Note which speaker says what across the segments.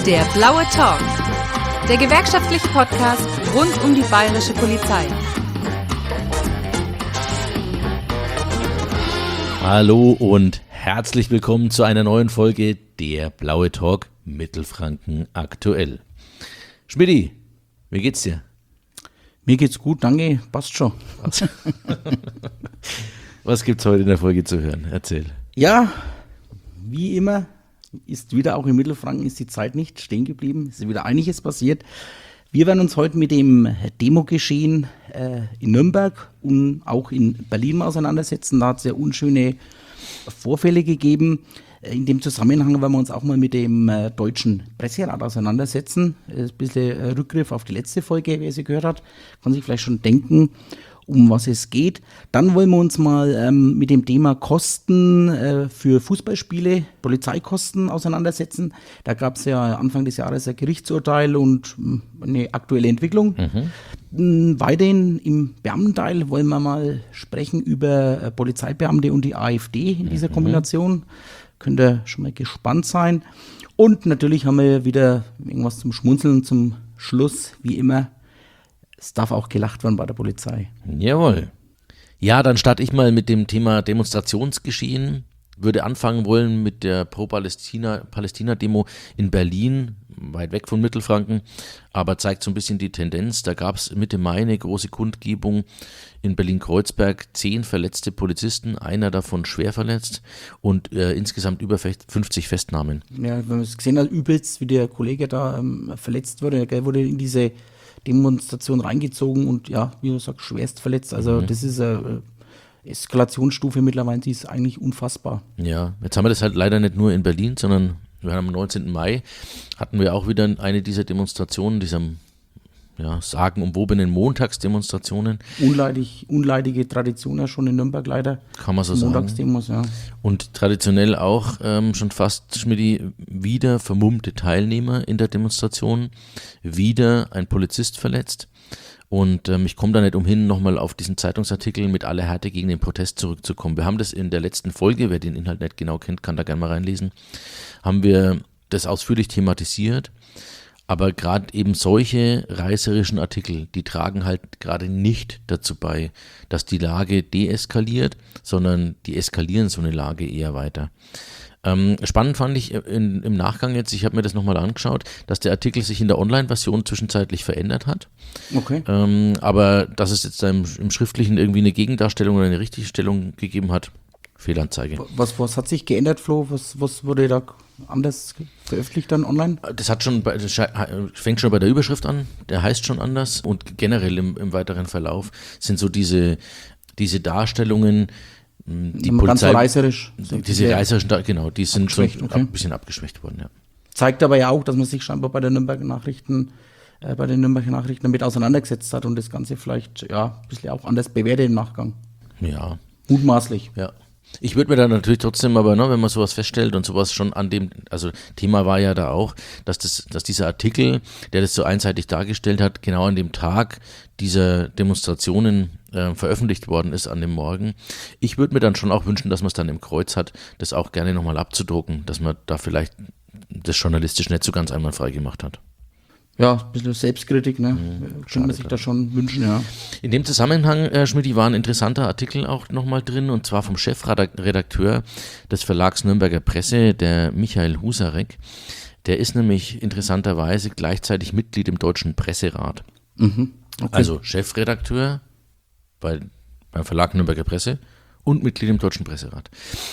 Speaker 1: Der blaue Talk, der gewerkschaftliche Podcast rund um die bayerische Polizei.
Speaker 2: Hallo und herzlich willkommen zu einer neuen Folge Der blaue Talk Mittelfranken aktuell. Schmidti, wie geht's dir?
Speaker 3: Mir geht's gut, danke, passt schon.
Speaker 2: Was gibt's heute in der Folge zu hören? Erzähl.
Speaker 3: Ja, wie immer ist wieder auch in Mittelfranken ist die Zeit nicht stehen geblieben. Es ist wieder einiges passiert. Wir werden uns heute mit dem Demogeschehen in Nürnberg und auch in Berlin auseinandersetzen. Da hat es ja unschöne Vorfälle gegeben. In dem Zusammenhang werden wir uns auch mal mit dem Deutschen Presserat auseinandersetzen. Ein bisschen Rückgriff auf die letzte Folge, wer sie gehört hat, kann sich vielleicht schon denken, um was es geht. Dann wollen wir uns mal mit dem Thema Kosten für Fußballspiele, Polizeikosten auseinandersetzen. Da gab es ja Anfang des Jahres ein Gerichtsurteil und eine aktuelle Entwicklung. Weiterhin im Beamtenteil wollen wir mal sprechen über Polizeibeamte und die AfD in dieser Kombination. Könnt ihr schon mal gespannt sein. Und natürlich haben wir wieder irgendwas zum Schmunzeln zum Schluss, wie immer. Es darf auch gelacht werden bei der Polizei.
Speaker 2: Jawohl. Ja, dann starte ich mal mit dem Thema Demonstrationsgeschehen. Würde anfangen wollen mit der Pro-Palästina-Demo in Berlin, weit weg von Mittelfranken, aber zeigt so ein bisschen die Tendenz. Da gab es Mitte Mai eine große Kundgebung in Berlin-Kreuzberg, 10 verletzte Polizisten, einer davon schwer verletzt und insgesamt über 50 Festnahmen.
Speaker 3: Ja, wenn man es gesehen hat, übelst, wie der Kollege da verletzt wurde, der wurde in diese Demonstration reingezogen und ja, wie du sagst, schwerst verletzt. Also das ist eine Eskalationsstufe mittlerweile, die ist eigentlich unfassbar.
Speaker 2: Ja, jetzt haben wir das halt leider nicht nur in Berlin, sondern wir haben am 19. Mai hatten wir auch wieder eine dieser Demonstrationen, dieser sagenumwobenen Montagsdemonstrationen.
Speaker 3: Unleidige Tradition ja schon in Nürnberg leider.
Speaker 2: Kann man so sagen.
Speaker 3: Montagsdemos, ja.
Speaker 2: Und traditionell auch schon fast, Schmidti, wieder vermummte Teilnehmer in der Demonstration, wieder ein Polizist verletzt. Und ich komme da nicht umhin, nochmal auf diesen Zeitungsartikel mit aller Härte gegen den Protest zurückzukommen. Wir haben das in der letzten Folge, wer den Inhalt nicht genau kennt, kann da gerne mal reinlesen, haben wir das ausführlich thematisiert. Aber gerade eben solche reißerischen Artikel, die tragen halt gerade nicht dazu bei, dass die Lage deeskaliert, sondern die eskalieren so eine Lage eher weiter. Spannend fand ich im Nachgang jetzt, ich habe mir das nochmal angeschaut, dass der Artikel sich in der Online-Version zwischenzeitlich verändert hat.
Speaker 3: Okay.
Speaker 2: Aber dass es jetzt im Schriftlichen irgendwie eine Gegendarstellung oder eine Richtigstellung gegeben hat, Fehlanzeige.
Speaker 3: Was hat sich geändert, Flo? Was wurde da anders veröffentlicht dann online?
Speaker 2: Das fängt schon bei der Überschrift an, der heißt schon anders und generell im weiteren Verlauf sind so diese Darstellungen, die Polizei,
Speaker 3: ganz so reißerisch.
Speaker 2: Diese reißerischen, genau, die sind so ein bisschen abgeschwächt worden, ja.
Speaker 3: Zeigt aber ja auch, dass man sich scheinbar bei den Nürnberger Nachrichten damit auseinandergesetzt hat und das Ganze vielleicht ein bisschen auch anders bewertet im Nachgang.
Speaker 2: Ja.
Speaker 3: Mutmaßlich.
Speaker 2: Ja. Ich würde mir da natürlich trotzdem, aber wenn man sowas feststellt und sowas schon Thema war ja da auch, dass dieser Artikel, der das so einseitig dargestellt hat, genau an dem Tag dieser Demonstrationen veröffentlicht worden ist, an dem Morgen. Ich würde mir dann schon auch wünschen, dass man es dann im Kreuz hat, das auch gerne nochmal abzudrucken, dass man da vielleicht das journalistisch nicht so ganz einwandfrei gemacht hat.
Speaker 3: Ja, ein bisschen Selbstkritik, ne? Könnte man sich da schon wünschen, ja.
Speaker 2: In dem Zusammenhang, Schmidti, war ein interessanter Artikel auch nochmal drin, und zwar vom Chefredakteur des Verlags Nürnberger Presse, der Michael Husarek. Der ist nämlich interessanterweise gleichzeitig Mitglied im Deutschen Presserat.
Speaker 3: Okay.
Speaker 2: Also Chefredakteur beim Verlag Nürnberger Presse und Mitglied im Deutschen Presserat.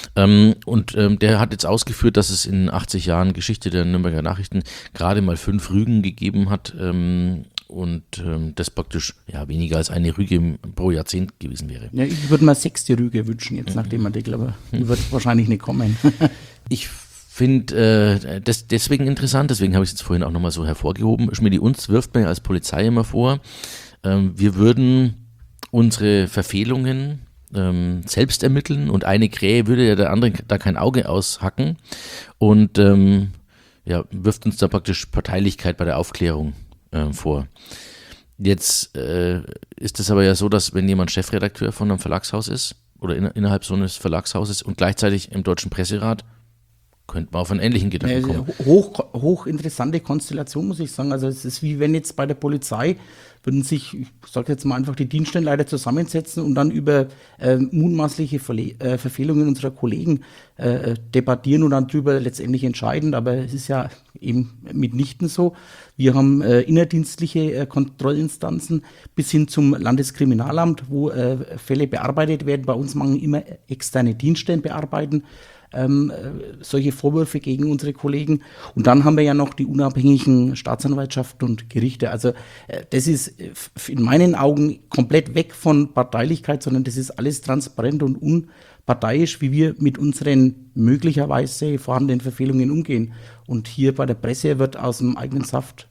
Speaker 2: Der hat jetzt ausgeführt, dass es in 80 Jahren Geschichte der Nürnberger Nachrichten gerade mal 5 Rügen gegeben hat und das praktisch weniger als eine Rüge pro Jahrzehnt gewesen wäre.
Speaker 3: Ja, ich würde mal 6. Rüge wünschen jetzt nach dem Artikel, aber die wird wahrscheinlich nicht kommen.
Speaker 2: Ich finde das deswegen interessant, deswegen habe ich es jetzt vorhin auch nochmal so hervorgehoben. Schmidti, uns wirft man ja als Polizei immer vor, wir würden unsere Verfehlungen selbst ermitteln und eine Krähe würde ja der andere da kein Auge aushacken und wirft uns da praktisch Parteilichkeit bei der Aufklärung vor. Jetzt ist es aber ja so, dass wenn jemand Chefredakteur von einem Verlagshaus ist oder innerhalb so eines Verlagshauses und gleichzeitig im Deutschen Presserat, könnte man auf einen ähnlichen Gedanken kommen.
Speaker 3: Hochinteressante Konstellation, muss ich sagen. Also es ist wie wenn jetzt bei der Polizei würden sich, ich sage jetzt mal einfach, die Dienststellenleiter zusammensetzen und dann über mutmaßliche Verfehlungen unserer Kollegen debattieren und dann darüber letztendlich entscheiden. Aber es ist ja eben mitnichten so. Wir haben innerdienstliche Kontrollinstanzen bis hin zum Landeskriminalamt, wo Fälle bearbeitet werden. Bei uns machen immer externe Dienststellen bearbeiten solche Vorwürfe gegen unsere Kollegen. Und dann haben wir ja noch die unabhängigen Staatsanwaltschaften und Gerichte. Also das ist in meinen Augen komplett weg von Parteilichkeit, sondern das ist alles transparent und unparteiisch, wie wir mit unseren möglicherweise vorhandenen Verfehlungen umgehen. Und hier bei der Presse wird aus dem eigenen Saft,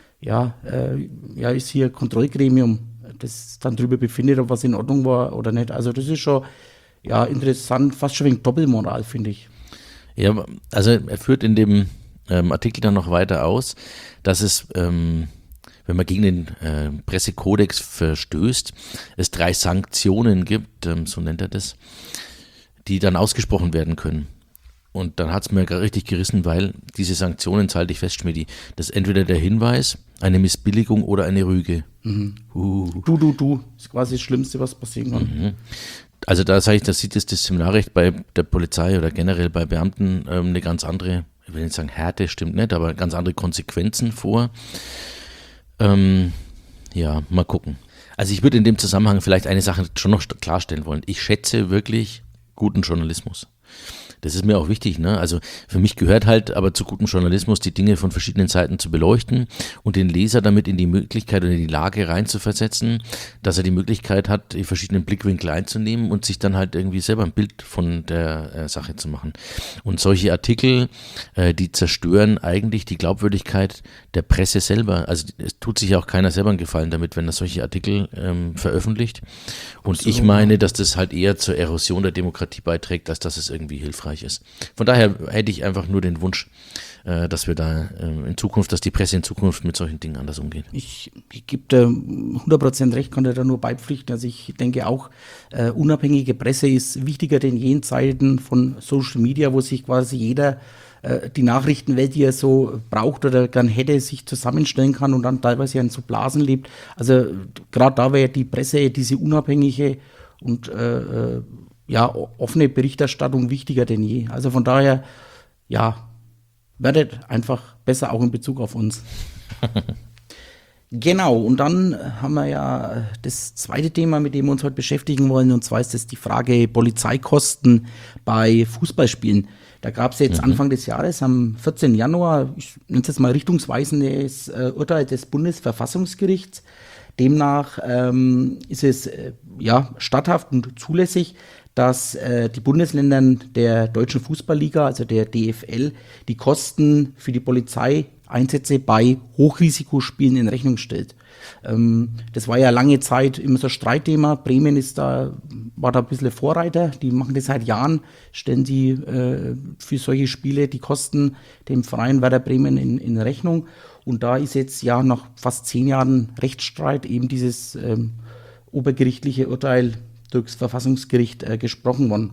Speaker 3: ist hier Kontrollgremium, das dann darüber befindet, ob was in Ordnung war oder nicht. Also das ist schon interessant, fast schon wegen Doppelmoral, finde ich.
Speaker 2: Ja, also er führt in dem Artikel dann noch weiter aus, dass es, wenn man gegen den Pressekodex verstößt, es 3 Sanktionen gibt, so nennt er das, die dann ausgesprochen werden können. Und dann hat es mir richtig gerissen, weil diese Sanktionen, halte ich fest, Schmidti, das ist entweder der Hinweis, eine Missbilligung oder eine Rüge.
Speaker 3: Mhm. Du, ist quasi das Schlimmste, was passieren kann.
Speaker 2: Mhm. Also da sage ich, da sieht das Disziplinarrecht bei der Polizei oder generell bei Beamten eine ganz andere, ich will nicht sagen Härte, stimmt nicht, aber ganz andere Konsequenzen vor. Mal gucken. Also ich würde in dem Zusammenhang vielleicht eine Sache schon noch klarstellen wollen. Ich schätze wirklich guten Journalismus. Das ist mir auch wichtig, ne? Also für mich gehört halt aber zu gutem Journalismus, die Dinge von verschiedenen Seiten zu beleuchten und den Leser damit in die Möglichkeit oder in die Lage reinzuversetzen, dass er die Möglichkeit hat, die verschiedenen Blickwinkel einzunehmen und sich dann halt irgendwie selber ein Bild von der Sache zu machen. Und solche Artikel, die zerstören eigentlich die Glaubwürdigkeit der Presse selber. Also es tut sich auch keiner selber einen Gefallen damit, wenn er solche Artikel veröffentlicht. Und absolut. Ich meine, dass das halt eher zur Erosion der Demokratie beiträgt, als dass es irgendwie hilfreich ist. Von daher hätte ich einfach nur den Wunsch, dass wir da dass die Presse in Zukunft mit solchen Dingen anders umgeht.
Speaker 3: Ich gebe da 100% recht, kann da nur beipflichten. Also ich denke auch, unabhängige Presse ist wichtiger denn je in Zeiten von Social Media, wo sich quasi jeder die Nachrichtenwelt, die er so braucht oder gern hätte, sich zusammenstellen kann und dann teilweise in so Blasen lebt. Also gerade da wäre die Presse, diese unabhängige und offene Berichterstattung wichtiger denn je. Also von daher, werdet einfach besser auch in Bezug auf uns. Genau, und dann haben wir ja das zweite Thema, mit dem wir uns heute beschäftigen wollen, und zwar ist das die Frage Polizeikosten bei Fußballspielen. Da gab es jetzt Anfang des Jahres, am 14. Januar, ich nenne es jetzt mal richtungsweisendes Urteil des Bundesverfassungsgerichts. Demnach ist es statthaft und zulässig, dass die Bundesländer der Deutschen Fußballliga, also der DFL, die Kosten für die Polizeieinsätze bei Hochrisikospielen in Rechnung stellt. Das war ja lange Zeit immer so ein Streitthema. Bremen war da ein bisschen Vorreiter. Die machen das seit Jahren, stellen die für solche Spiele die Kosten dem Verein Werder Bremen in Rechnung. Und da ist jetzt nach fast 10 Jahren Rechtsstreit eben dieses obergerichtliche Urteil durchs Verfassungsgericht gesprochen worden.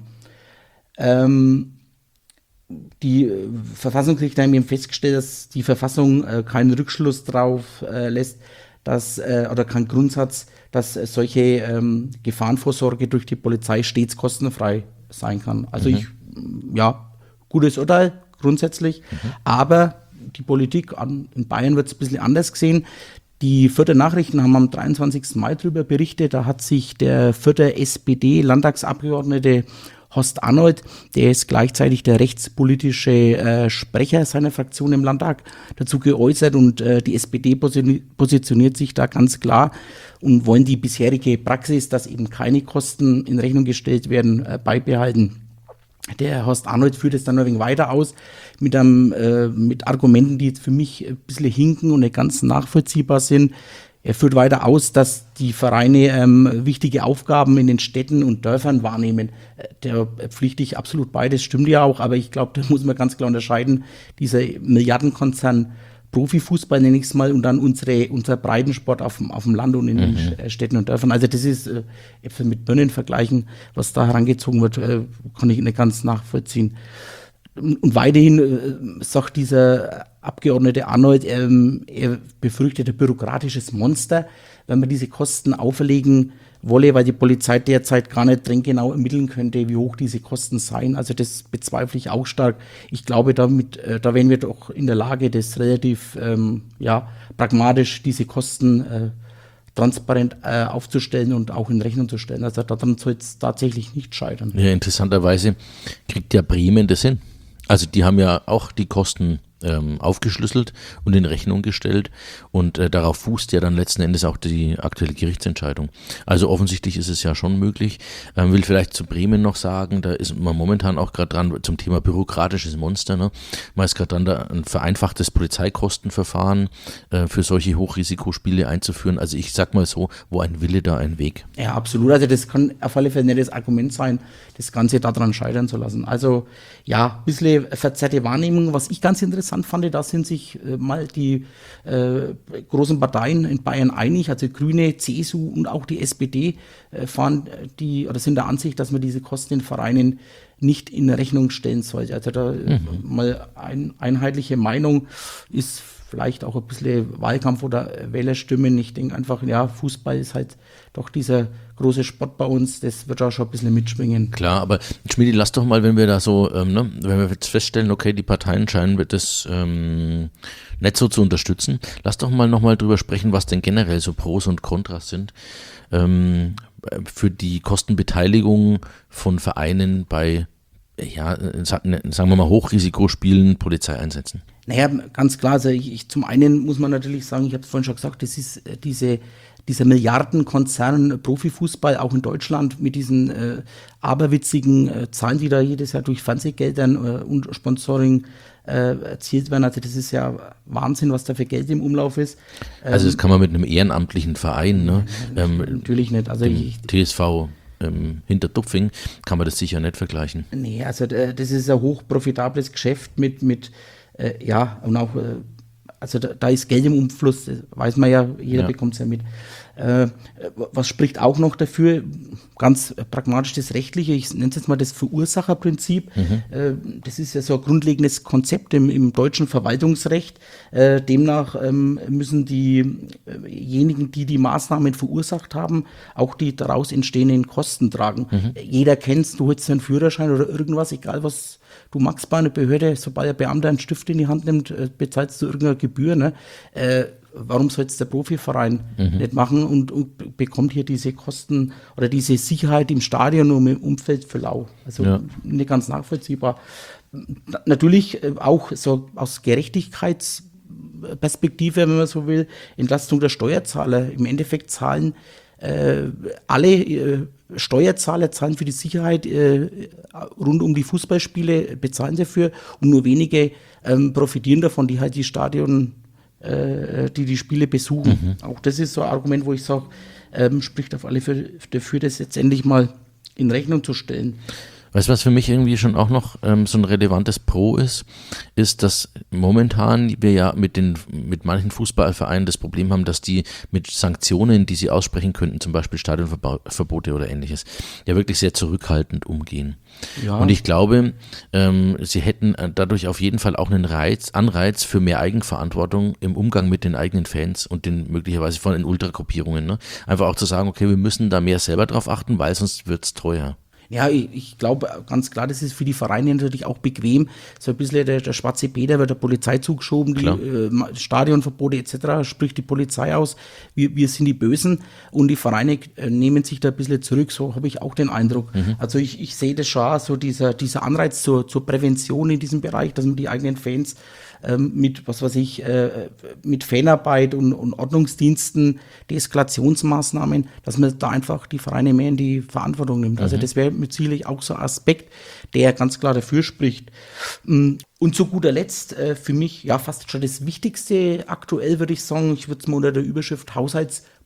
Speaker 3: Die Verfassungsrichter haben eben festgestellt, dass die Verfassung keinen Rückschluss darauf lässt, oder keinen Grundsatz, dass solche Gefahrenvorsorge durch die Polizei stets kostenfrei sein kann. Also gutes Urteil grundsätzlich, aber die Politik in Bayern wird es ein bisschen anders gesehen. Die Fürther Nachrichten haben am 23. Mai darüber berichtet, da hat sich der Fürther SPD-Landtagsabgeordnete Horst Arnold, der ist gleichzeitig der rechtspolitische Sprecher seiner Fraktion im Landtag, dazu geäußert, und die SPD positioniert sich da ganz klar und wollen die bisherige Praxis, dass eben keine Kosten in Rechnung gestellt werden, beibehalten. Der Horst Arnold führt es dann noch ein wenig weiter aus mit Argumenten, die jetzt für mich ein bisschen hinken und nicht ganz nachvollziehbar sind. Er führt weiter aus, dass die Vereine wichtige Aufgaben in den Städten und Dörfern wahrnehmen. Der pflichte ich absolut bei, das stimmt ja auch, aber ich glaube, da muss man ganz klar unterscheiden, dieser Milliardenkonzern Profifußball, nenne ich es mal, und dann unser Breitensport auf dem Land und in den Städten und Dörfern. Also das ist Äpfel mit Birnen vergleichen, was da herangezogen wird, kann ich nicht ganz nachvollziehen. Und weiterhin sagt dieser Abgeordnete Arnold, er befürchtet ein bürokratisches Monster, wenn man diese Kosten auferlegen wolle, weil die Polizei derzeit gar nicht drin genau ermitteln könnte, wie hoch diese Kosten seien. Also das bezweifle ich auch stark. Ich glaube, da wären wir doch in der Lage, das relativ pragmatisch diese Kosten transparent aufzustellen und auch in Rechnung zu stellen. Also daran soll es tatsächlich nicht scheitern.
Speaker 2: Ja, interessanterweise kriegt ja Bremen das hin. Also die haben ja auch die Kosten aufgeschlüsselt und in Rechnung gestellt und darauf fußt ja dann letzten Endes auch die aktuelle Gerichtsentscheidung. Also offensichtlich ist es ja schon möglich. Will vielleicht zu Bremen noch sagen, da ist man momentan auch gerade dran zum Thema bürokratisches Monster. Ne? Man ist gerade dran, da ein vereinfachtes Polizeikostenverfahren für solche Hochrisikospiele einzuführen. Also ich sag mal so, wo ein Wille, da ein Weg.
Speaker 3: Ja, absolut. Also das kann auf alle Fälle nicht das Argument sein, das Ganze daran scheitern zu lassen. Also ja, ein bisschen verzerrte Wahrnehmung. Was ich ganz interessant fand, da sind sich mal die großen Parteien in Bayern einig, also Grüne, CSU und auch die SPD sind der Ansicht, dass man diese Kosten in Vereinen nicht in Rechnung stellen sollte. Also da mal einheitliche Meinung ist vielleicht auch ein bisschen Wahlkampf oder Wählerstimmen. Ich denke einfach, ja, Fußball ist halt doch dieser große Sport bei uns, das wird auch schon ein bisschen mitschwingen.
Speaker 2: Klar, aber Schmidi, lass doch mal, wenn wir da so, wenn wir jetzt feststellen, okay, die Parteien scheinen das nicht so zu unterstützen, lass doch mal nochmal drüber sprechen, was denn generell so Pros und Kontras sind für die Kostenbeteiligung von Vereinen bei, ja, sagen wir mal, Hochrisikospielen, Polizeieinsätzen.
Speaker 3: Naja, ganz klar, also zum einen muss man natürlich sagen, ich habe es vorhin schon gesagt, das ist dieser Milliardenkonzern Profifußball, auch in Deutschland, mit diesen aberwitzigen Zahlen, die da jedes Jahr durch Fernsehgeldern und Sponsoring erzielt werden. Also das ist ja Wahnsinn, was da für Geld im Umlauf ist.
Speaker 2: Also das kann man mit einem ehrenamtlichen Verein, ne?
Speaker 3: Natürlich nicht. Also
Speaker 2: TSV Hintertupfing kann man das sicher nicht vergleichen.
Speaker 3: Nee, also das ist ein hochprofitables Geschäft mit und auch, also da ist Geld im Umfluss, das weiß man ja, jeder bekommt es ja mit. Was spricht auch noch dafür? Ganz pragmatisch das Rechtliche, ich nenne es jetzt mal das Verursacherprinzip. Das ist ja so ein grundlegendes Konzept im deutschen Verwaltungsrecht. Demnach müssen diejenigen, die die Maßnahmen verursacht haben, auch die daraus entstehenden Kosten tragen. Jeder kennt, du holst einen Führerschein oder irgendwas, egal was du magst bei einer Behörde, sobald ein Beamter einen Stift in die Hand nimmt, bezahlst du irgendeine Gebühr. Ne? Warum soll es der Profiverein nicht machen und bekommt hier diese Kosten oder diese Sicherheit im Stadion und im Umfeld für lau? Also nicht ganz nachvollziehbar. Natürlich auch so aus Gerechtigkeitsperspektive, wenn man so will, Entlastung der Steuerzahler. Im Endeffekt zahlen alle Steuerzahler zahlen für die Sicherheit rund um die Fußballspiele, bezahlen dafür und nur wenige profitieren davon, die halt die Stadion die Spiele besuchen. Auch das ist so ein Argument, wo ich sage, spricht auf alle Fälle dafür, das jetzt endlich mal in Rechnung zu stellen.
Speaker 2: Weißt du, was für mich irgendwie schon auch noch so ein relevantes Pro ist, dass momentan wir ja mit manchen Fußballvereinen das Problem haben, dass die mit Sanktionen, die sie aussprechen könnten, zum Beispiel Stadionverbote oder ähnliches, ja wirklich sehr zurückhaltend umgehen. Ja. Und ich glaube, sie hätten dadurch auf jeden Fall auch einen Anreiz für mehr Eigenverantwortung im Umgang mit den eigenen Fans und den möglicherweise von den Ultragruppierungen. Ne? Einfach auch zu sagen, okay, wir müssen da mehr selber drauf achten, weil sonst wird es teuer.
Speaker 3: Ja, ich glaube ganz klar, das ist für die Vereine natürlich auch bequem. So ein bisschen der schwarze Peter wird der Polizei zugeschoben, die Stadionverbote etc. spricht die Polizei aus. Wir sind die Bösen und die Vereine nehmen sich da ein bisschen zurück. So habe ich auch den Eindruck. Also ich sehe das schon, so dieser Anreiz zur Prävention in diesem Bereich, dass man die eigenen Fans mit, mit Fanarbeit und Ordnungsdiensten, Deeskalationsmaßnahmen, dass man da einfach die Vereine mehr in die Verantwortung nimmt. Also das wäre mit sicherlich auch so ein Aspekt, der ganz klar dafür spricht. Und zu guter Letzt, für mich ja fast schon das Wichtigste aktuell, würde ich sagen, ich würde es mal unter der Überschrift Haushaltspolitik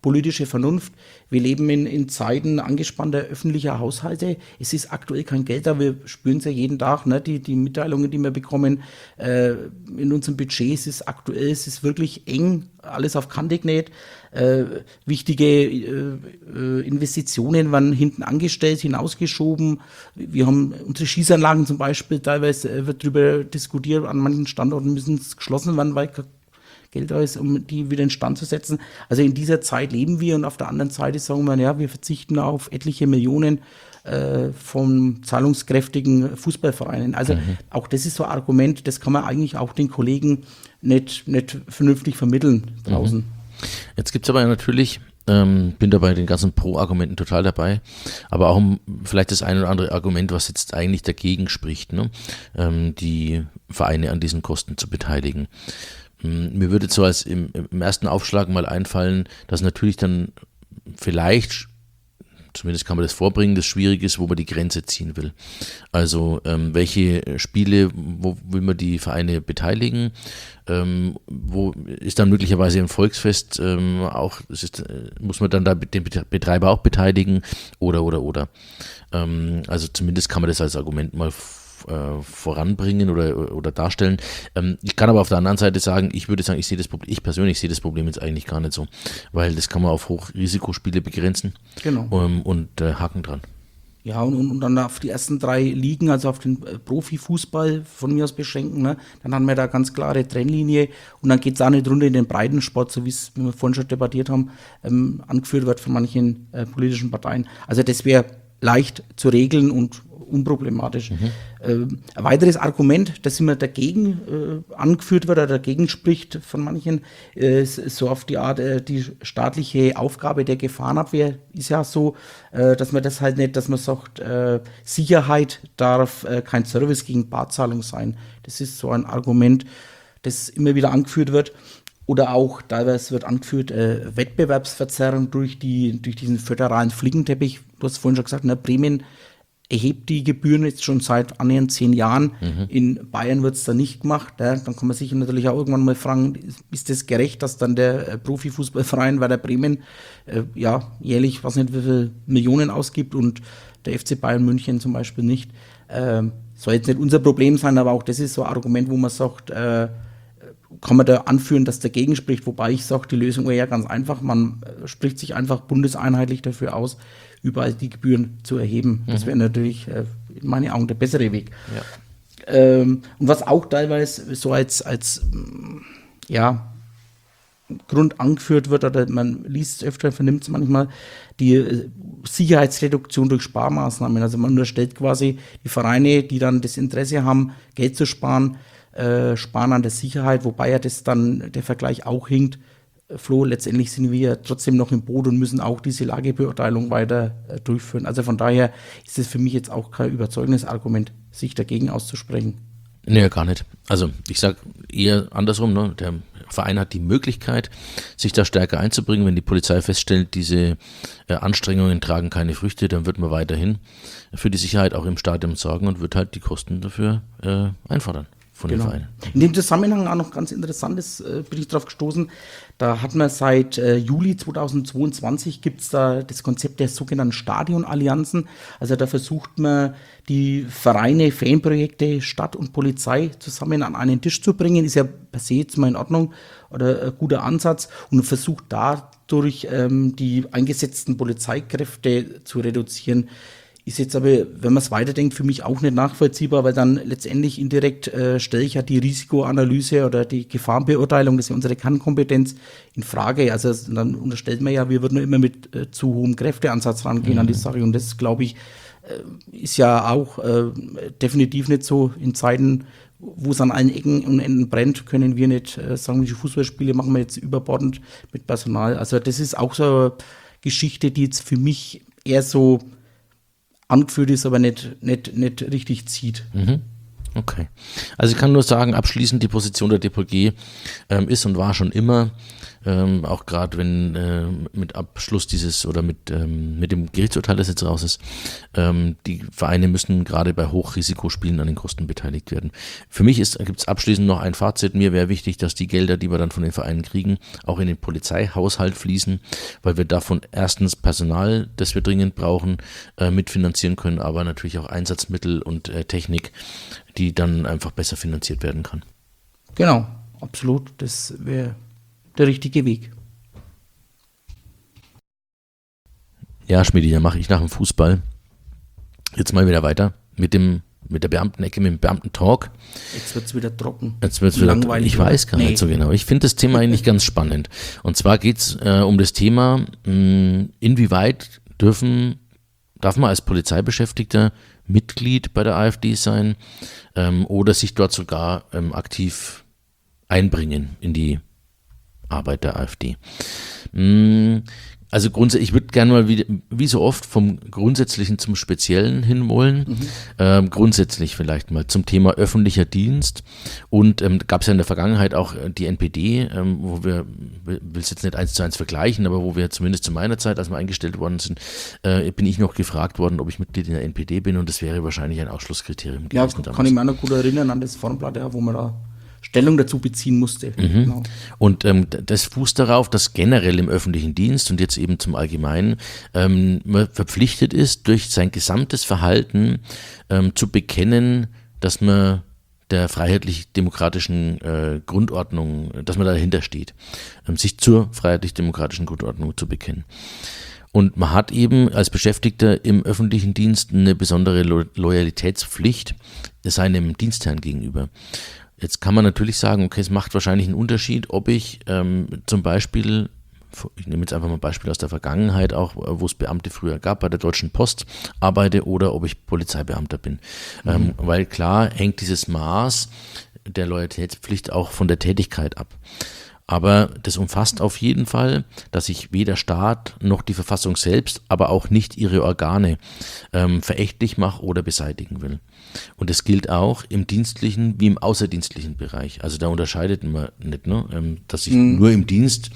Speaker 3: politische Vernunft. Wir leben in Zeiten angespannter öffentlicher Haushalte. Es ist aktuell kein Geld da. Wir spüren es ja jeden Tag, ne? Die Mitteilungen, die wir bekommen in unserem Budget. Es ist aktuell, es ist wirklich eng, alles auf Kante genäht. Wichtige Investitionen werden hinten angestellt, hinausgeschoben. Wir haben unsere Schießanlagen zum Beispiel, teilweise wird darüber diskutiert, an manchen Standorten müssen es geschlossen werden, weil kein Geld da ist, um die wieder in Stand zu setzen. Also in dieser Zeit leben wir und auf der anderen Seite sagen wir, ja, wir verzichten auf etliche Millionen von zahlungskräftigen Fußballvereinen. Also auch das ist so ein Argument, das kann man eigentlich auch den Kollegen nicht vernünftig vermitteln draußen.
Speaker 2: Jetzt gibt es aber natürlich, bin da bei den ganzen Pro-Argumenten total dabei, aber auch vielleicht das ein oder andere Argument, was jetzt eigentlich dagegen spricht, ne? Die Vereine an diesen Kosten zu beteiligen. Mir würde so als im ersten Aufschlag mal einfallen, dass natürlich dann vielleicht, zumindest kann man das vorbringen, das schwierig ist, wo man die Grenze ziehen will. Also welche Spiele, wo will man die Vereine beteiligen? Wo ist dann möglicherweise ein Volksfest auch, muss man dann da den Betreiber auch beteiligen oder. Also zumindest kann man das als Argument mal voranbringen oder darstellen. Ich kann aber auf der anderen Seite sagen, ich persönlich sehe das Problem jetzt eigentlich gar nicht so, weil das kann man auf Hochrisikospiele begrenzen.
Speaker 3: Genau.
Speaker 2: Und Haken dran.
Speaker 3: Ja, und dann auf die ersten 3 Ligen, also auf den Profifußball von mir aus beschränken, ne? Dann haben wir da ganz klare Trennlinie und dann geht es auch nicht runter in den Breitensport, so wie wir vorhin schon debattiert haben, angeführt wird von manchen politischen Parteien. Also das wäre leicht zu regeln und unproblematisch. Ein weiteres Argument, das immer dagegen angeführt wird oder dagegen spricht von manchen, so auf die Art, die staatliche Aufgabe der Gefahrenabwehr ist ja so, dass man das halt nicht, dass man sagt, Sicherheit darf kein Service gegen Barzahlung sein. Das ist so ein Argument, das immer wieder angeführt wird. Oder auch teilweise wird angeführt, Wettbewerbsverzerrung durch diesen föderalen Flickenteppich. Du hast vorhin schon gesagt, Bremen erhebt die Gebühren jetzt schon seit annähernd 10 Jahren. In Bayern wird es da nicht gemacht. Ja. Dann kann man sich natürlich auch irgendwann mal fragen, ist das gerecht, dass dann der Profifußballverein Werder Bremen jährlich, weiß nicht, wie viele Millionen ausgibt und der FC Bayern München zum Beispiel nicht. Soll jetzt nicht unser Problem sein, aber auch das ist so ein Argument, wo man sagt, kann man da anführen, dass dagegen spricht, wobei ich sage, die Lösung wäre ja ganz einfach, man spricht sich einfach bundeseinheitlich dafür aus, überall die Gebühren zu erheben. Das wäre natürlich in meinen Augen der bessere Weg. Ja. Und was auch teilweise so als Grund angeführt wird, oder man liest es öfter, vernimmt es manchmal, die Sicherheitsreduktion durch Sparmaßnahmen. Also man unterstellt quasi die Vereine, die dann das Interesse haben, Geld zu sparen, sparen an der Sicherheit, wobei ja das dann der Vergleich auch hinkt. Flo, letztendlich sind wir ja trotzdem noch im Boot und müssen auch diese Lagebeurteilung weiter durchführen. Also von daher ist es für mich jetzt auch kein überzeugendes Argument, sich dagegen auszusprechen.
Speaker 2: Nee, gar nicht. Also ich sage eher andersrum, ne? Der Verein hat die Möglichkeit, sich da stärker einzubringen. Wenn die Polizei feststellt, diese Anstrengungen tragen keine Früchte, dann wird man weiterhin für die Sicherheit auch im Stadion sorgen und wird halt die Kosten dafür einfordern. Von den Vereinen.
Speaker 3: In dem Zusammenhang auch noch ganz Interessantes, bin ich drauf gestoßen, da hat man seit Juli 2022 gibt es da das Konzept der sogenannten Stadionallianzen. Also da versucht man die Vereine, Fanprojekte, Stadt und Polizei zusammen an einen Tisch zu bringen. Ist ja per se jetzt mal in Ordnung oder ein guter Ansatz und versucht dadurch die eingesetzten Polizeikräfte zu reduzieren. Ist jetzt aber, wenn man es weiterdenkt, für mich auch nicht nachvollziehbar, weil dann letztendlich indirekt stelle ich ja die Risikoanalyse oder die Gefahrenbeurteilung, das ist ja unsere Kernkompetenz, in Frage. Also dann unterstellt man ja, wir würden immer mit zu hohem Kräfteansatz rangehen an die Sache und das, glaube ich, ist ja auch definitiv nicht so. In Zeiten, wo es an allen Ecken und Enden brennt, können wir nicht sagen, welche Fußballspiele machen wir jetzt überbordend mit Personal. Also das ist auch so eine Geschichte, die jetzt für mich eher so angeführt ist, aber nicht richtig zieht.
Speaker 2: Okay. Also ich kann nur sagen, abschließend die Position der DPG ist und war schon immer auch gerade wenn mit Abschluss dieses oder mit dem Gerichtsurteil, das jetzt raus ist, die Vereine müssen gerade bei Hochrisikospielen an den Kosten beteiligt werden. Für mich gibt es abschließend noch ein Fazit. Mir wäre wichtig, dass die Gelder, die wir dann von den Vereinen kriegen, auch in den Polizeihaushalt fließen, weil wir davon erstens Personal, das wir dringend brauchen, mitfinanzieren können, aber natürlich auch Einsatzmittel und Technik, die dann einfach besser finanziert werden kann.
Speaker 3: Genau, absolut. Das wäre der richtige Weg.
Speaker 2: Ja, Schmidi, dann mache ich nach dem Fußball jetzt mal wieder weiter mit der Beamtenecke, mit dem Beamtentalk.
Speaker 3: Jetzt wird es wieder trocken.
Speaker 2: Jetzt wird's wieder langweilig. Ich weiß gar nicht so genau. Ich finde das Thema eigentlich ganz spannend. Und zwar geht es um das Thema, inwieweit darf man als Polizeibeschäftigter Mitglied bei der AfD sein oder sich dort sogar aktiv einbringen in die Arbeit der AfD. Also grundsätzlich, ich würde gerne mal wie so oft vom Grundsätzlichen zum Speziellen hinwollen. Grundsätzlich vielleicht mal zum Thema öffentlicher Dienst. Und gab es ja in der Vergangenheit auch die NPD, wo wir, will es jetzt nicht 1:1 vergleichen, aber wo wir zumindest zu meiner Zeit, als wir eingestellt worden sind, bin ich noch gefragt worden, ob ich Mitglied in der NPD bin, und das wäre wahrscheinlich ein Ausschlusskriterium gewesen.
Speaker 3: Ja, kann ich mich auch noch gut erinnern an das Formblatt, wo man da Stellung dazu beziehen musste. Genau.
Speaker 2: Und das fußt darauf, dass generell im öffentlichen Dienst und jetzt eben zum Allgemeinen man verpflichtet ist, durch sein gesamtes Verhalten zu bekennen, dass man der freiheitlich-demokratischen Grundordnung, dass man dahinter steht, sich zur freiheitlich-demokratischen Grundordnung zu bekennen. Und man hat eben als Beschäftigter im öffentlichen Dienst eine besondere Loyalitätspflicht seinem Dienstherrn gegenüber. Jetzt kann man natürlich sagen, okay, es macht wahrscheinlich einen Unterschied, ob ich zum Beispiel, ich nehme jetzt einfach mal ein Beispiel aus der Vergangenheit auch, wo es Beamte früher gab, bei der Deutschen Post arbeite oder ob ich Polizeibeamter bin. Weil klar hängt dieses Maß der Loyalitätspflicht auch von der Tätigkeit ab. Aber das umfasst auf jeden Fall, dass ich weder Staat noch die Verfassung selbst, aber auch nicht ihre Organe verächtlich mache oder beseitigen will. Und das gilt auch im dienstlichen wie im außerdienstlichen Bereich. Also da unterscheidet man nicht, ne? Dass ich nur im Dienst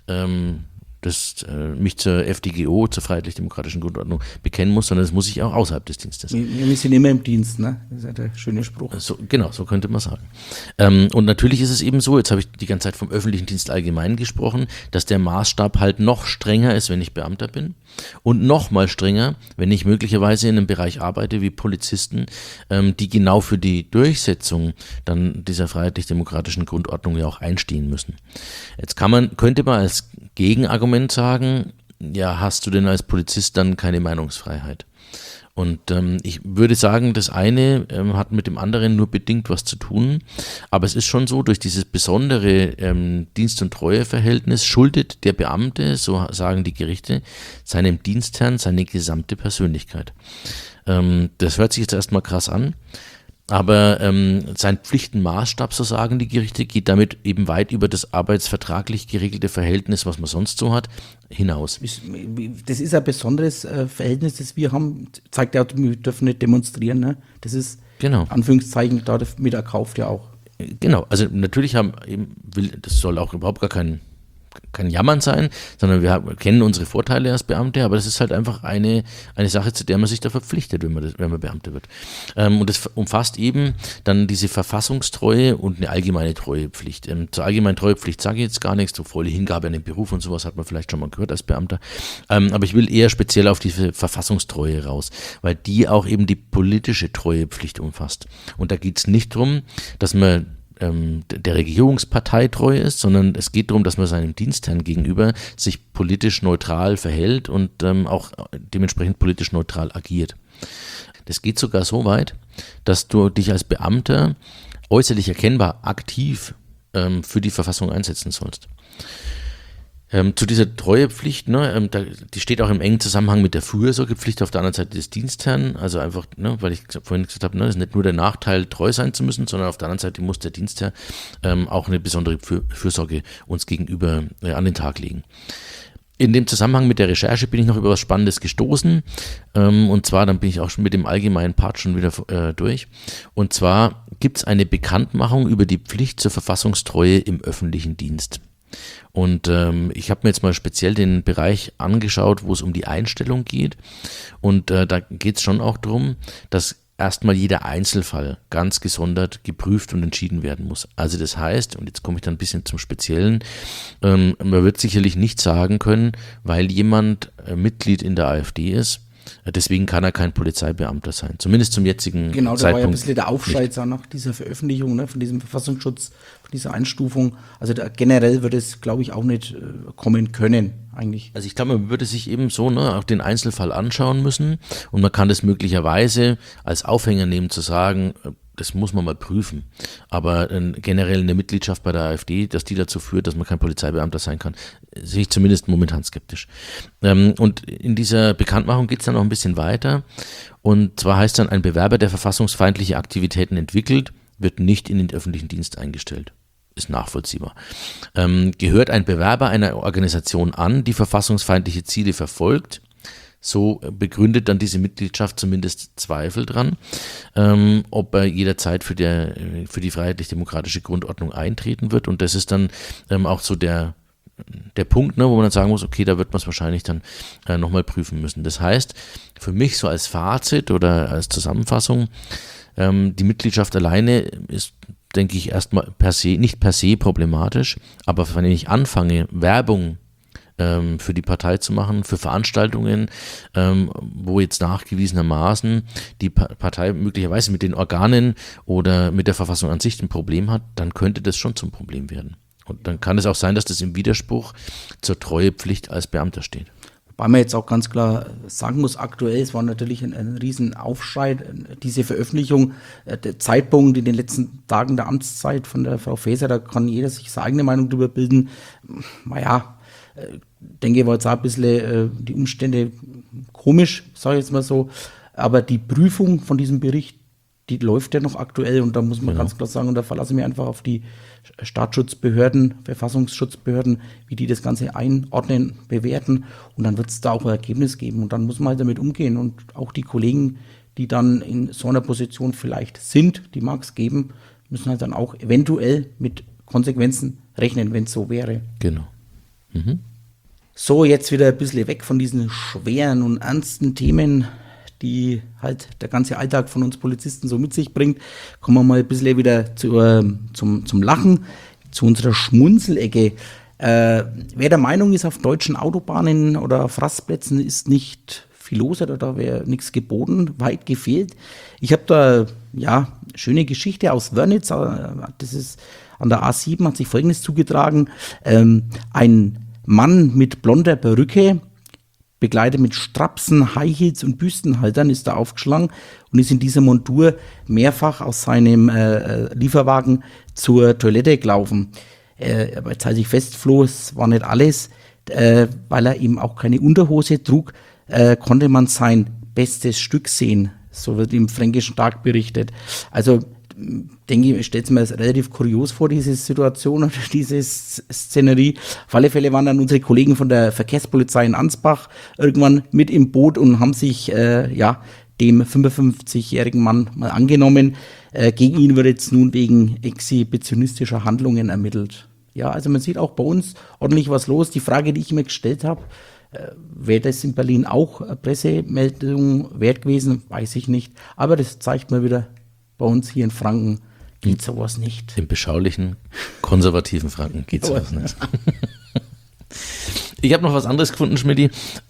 Speaker 2: mich zur FDGO, zur Freiheitlich-Demokratischen Grundordnung, bekennen muss, sondern das muss ich auch außerhalb des Dienstes.
Speaker 3: Wir sind immer im Dienst, ne? Das ist ja der schöne Spruch.
Speaker 2: Genau, so könnte man sagen. Und natürlich ist es eben so, jetzt habe ich die ganze Zeit vom öffentlichen Dienst allgemein gesprochen, dass der Maßstab halt noch strenger ist, wenn ich Beamter bin, und noch mal strenger, wenn ich möglicherweise in einem Bereich arbeite wie Polizisten, die genau für die Durchsetzung dann dieser freiheitlich-demokratischen Grundordnung ja auch einstehen müssen. Jetzt könnte man als Gegenargument sagen, ja, hast du denn als Polizist dann keine Meinungsfreiheit? Und ich würde sagen, das eine hat mit dem anderen nur bedingt was zu tun, aber es ist schon so, durch dieses besondere Dienst- und Treueverhältnis schuldet der Beamte, so sagen die Gerichte, seinem Dienstherrn seine gesamte Persönlichkeit. Das hört sich jetzt erstmal krass an, aber sein Pflichtenmaßstab, so sagen die Gerichte, geht damit eben weit über das arbeitsvertraglich geregelte Verhältnis, was man sonst so hat, hinaus.
Speaker 3: Das ist ein besonderes Verhältnis, das wir haben. Zeigt ja, wir dürfen nicht demonstrieren. Ne? Das ist,
Speaker 2: genau,
Speaker 3: Anführungszeichen, damit erkauft ja auch.
Speaker 2: Genau, also natürlich das soll auch überhaupt gar kein Jammern sein, sondern wir kennen unsere Vorteile als Beamte, aber das ist halt einfach eine Sache, zu der man sich da verpflichtet, wenn man Beamter wird. Und das umfasst eben dann diese Verfassungstreue und eine allgemeine Treuepflicht. Zur allgemeinen Treuepflicht sage ich jetzt gar nichts, so volle Hingabe an den Beruf und sowas hat man vielleicht schon mal gehört als Beamter. Aber ich will eher speziell auf diese Verfassungstreue raus, weil die auch eben die politische Treuepflicht umfasst. Und da geht es nicht darum, dass man der Regierungspartei treu ist, sondern es geht darum, dass man seinem Dienstherrn gegenüber sich politisch neutral verhält und auch dementsprechend politisch neutral agiert. Das geht sogar so weit, dass du dich als Beamter äußerlich erkennbar aktiv für die Verfassung einsetzen sollst. Zu dieser Treuepflicht, die steht auch im engen Zusammenhang mit der Fürsorgepflicht auf der anderen Seite des Dienstherrn, also einfach, weil ich vorhin gesagt habe, es ist nicht nur der Nachteil, treu sein zu müssen, sondern auf der anderen Seite muss der Dienstherr auch eine besondere Fürsorge uns gegenüber an den Tag legen. In dem Zusammenhang mit der Recherche bin ich noch über was Spannendes gestoßen, und zwar, dann bin ich auch schon mit dem allgemeinen Part schon wieder durch, und zwar gibt es eine Bekanntmachung über die Pflicht zur Verfassungstreue im öffentlichen Dienst. Und ich habe mir jetzt mal speziell den Bereich angeschaut, wo es um die Einstellung geht. Und da geht es schon auch darum, dass erstmal jeder Einzelfall ganz gesondert geprüft und entschieden werden muss. Also das heißt, und jetzt komme ich dann ein bisschen zum Speziellen, man wird sicherlich nicht sagen können, weil jemand Mitglied in der AfD ist, deswegen kann er kein Polizeibeamter sein, zumindest zum jetzigen
Speaker 3: Genau, da
Speaker 2: Zeitpunkt.
Speaker 3: war ja ein bisschen der Aufschrei
Speaker 2: nicht.
Speaker 3: nach dieser Veröffentlichung, ne, von diesem Verfassungsschutz, von dieser Einstufung. Also generell wird es, glaube ich, auch nicht kommen können, eigentlich.
Speaker 2: Also ich glaube, man würde sich eben so auch den Einzelfall anschauen müssen und man kann das möglicherweise als Aufhänger nehmen, zu sagen, das muss man mal prüfen. Aber generell eine Mitgliedschaft bei der AfD, dass die dazu führt, dass man kein Polizeibeamter sein kann, sehe ich zumindest momentan skeptisch. Und in dieser Bekanntmachung geht es dann noch ein bisschen weiter. Und zwar heißt dann, ein Bewerber, der verfassungsfeindliche Aktivitäten entwickelt, wird nicht in den öffentlichen Dienst eingestellt. Ist nachvollziehbar. Gehört ein Bewerber einer Organisation an, die verfassungsfeindliche Ziele verfolgt, so begründet dann diese Mitgliedschaft zumindest Zweifel dran, ob er jederzeit für die freiheitlich-demokratische Grundordnung eintreten wird. Und das ist dann auch so der Punkt, wo man dann sagen muss, okay, da wird man es wahrscheinlich dann nochmal prüfen müssen. Das heißt, für mich so als Fazit oder als Zusammenfassung, die Mitgliedschaft alleine ist, denke ich, erstmal nicht per se problematisch, aber wenn ich anfange, Werbung für die Partei zu machen, für Veranstaltungen, wo jetzt nachgewiesenermaßen die Partei möglicherweise mit den Organen oder mit der Verfassung an sich ein Problem hat, dann könnte das schon zum Problem werden. Und dann kann es auch sein, dass das im Widerspruch zur Treuepflicht als Beamter steht.
Speaker 3: Wobei man jetzt auch ganz klar sagen muss, aktuell, es war natürlich ein riesen Aufschrei, diese Veröffentlichung, der Zeitpunkt in den letzten Tagen der Amtszeit von der Frau Faeser, da kann jeder sich seine eigene Meinung drüber bilden. Naja, denke, war jetzt auch ein bisschen die Umstände komisch, sage ich jetzt mal so, aber die Prüfung von diesem Bericht, die läuft ja noch aktuell und da muss man ganz klar sagen, und da verlasse ich mich einfach auf die Staatsschutzbehörden, Verfassungsschutzbehörden, wie die das Ganze einordnen, bewerten und dann wird es da auch ein Ergebnis geben und dann muss man halt damit umgehen und auch die Kollegen, die dann in so einer Position vielleicht sind, die mag es geben, müssen halt dann auch eventuell mit Konsequenzen rechnen, wenn es so wäre.
Speaker 2: Genau. Mhm.
Speaker 3: So, jetzt wieder ein bisschen weg von diesen schweren und ernsten Themen, die halt der ganze Alltag von uns Polizisten so mit sich bringt. Kommen wir mal ein bisschen wieder zum Lachen, zu unserer Schmunzelecke. Wer der Meinung ist, auf deutschen Autobahnen oder auf Rastplätzen ist nicht viel los oder da wäre nichts geboten, weit gefehlt. Ich habe da, schöne Geschichte aus Wörnitz, das ist an der A7, hat sich Folgendes zugetragen. Ein Mann mit blonder Perücke, begleitet mit Strapsen, High Heels und Büstenhaltern, ist da aufgeschlagen und ist in dieser Montur mehrfach aus seinem Lieferwagen zur Toilette gelaufen. Aber jetzt halte ich fest, Flo, es war nicht alles, weil er eben auch keine Unterhose trug, konnte man sein bestes Stück sehen. So wird im Fränkischen Tag berichtet. Also denke ich, stellt es mir relativ kurios vor, diese Situation oder diese Szenerie. Auf alle Fälle waren dann unsere Kollegen von der Verkehrspolizei in Ansbach irgendwann mit im Boot und haben sich dem 55-jährigen Mann mal angenommen. Gegen ihn wird jetzt nun wegen exhibitionistischer Handlungen ermittelt. Ja, also man sieht auch bei uns ordentlich was los. Die Frage, die ich mir gestellt habe, wäre das in Berlin auch Pressemeldung wert gewesen, weiß ich nicht. Aber das zeigt mal wieder, bei uns hier in Franken geht sowas nicht.
Speaker 2: Im beschaulichen, konservativen Franken geht sowas nicht. Ich habe noch was anderes gefunden, Schmidti.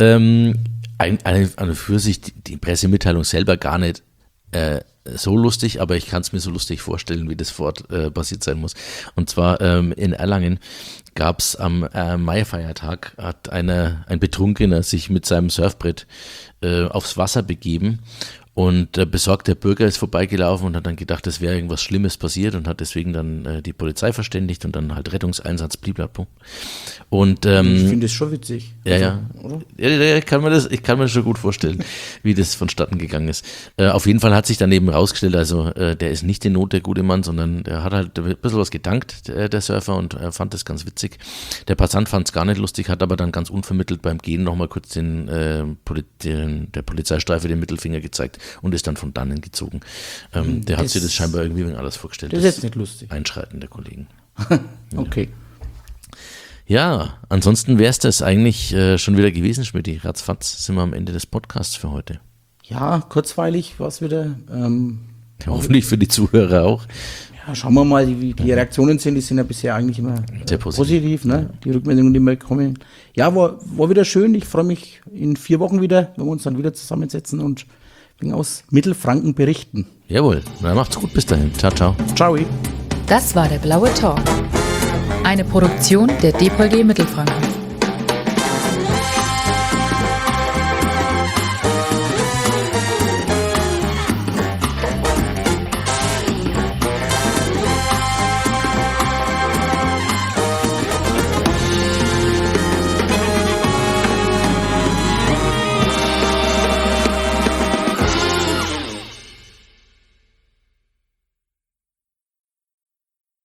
Speaker 2: Eine für sich die Pressemitteilung selber gar nicht so lustig, aber ich kann es mir so lustig vorstellen, wie das Wort passiert sein muss. Und zwar in Erlangen gab es am Maifeiertag, hat ein Betrunkener sich mit seinem Surfbrett aufs Wasser begeben. Und der besorgte Bürger ist vorbeigelaufen und hat dann gedacht, es wäre irgendwas Schlimmes passiert und hat deswegen dann die Polizei verständigt und dann halt Rettungseinsatz, blablabla. Und
Speaker 3: ich finde das schon witzig.
Speaker 2: Ja. Ich kann mir das schon gut vorstellen, wie das vonstatten gegangen ist. Auf jeden Fall hat sich dann eben rausgestellt, also der ist nicht in Not, der gute Mann, sondern der hat halt ein bisschen was gedankt, der Surfer, und fand das ganz witzig. Der Passant fand es gar nicht lustig, hat aber dann ganz unvermittelt beim Gehen nochmal kurz der Polizeistreife den Mittelfinger gezeigt und ist dann von dannen gezogen. Der hat sich das scheinbar irgendwie anders vorgestellt.
Speaker 3: Das ist jetzt nicht lustig.
Speaker 2: Einschreiten der Kollegen.
Speaker 3: Okay.
Speaker 2: Ja, ansonsten wäre es das eigentlich schon wieder gewesen, Schmidti. Ratzfatz sind wir am Ende des Podcasts für heute.
Speaker 3: Ja, kurzweilig war es wieder.
Speaker 2: Hoffentlich für die Zuhörer auch.
Speaker 3: Ja, schauen wir mal, wie die Reaktionen sind. Die sind ja bisher eigentlich immer
Speaker 2: sehr positiv,
Speaker 3: ne? Die Rückmeldungen, die wir bekommen. Ja, war wieder schön. Ich freue mich in 4 Wochen wieder, wenn wir uns dann wieder zusammensetzen und aus Mittelfranken berichten.
Speaker 2: Jawohl, na macht's gut, bis dahin. Ciao, ciao.
Speaker 3: Ciao.
Speaker 1: Das war der Blaue Talk. Eine Produktion der DVG Mittelfranken.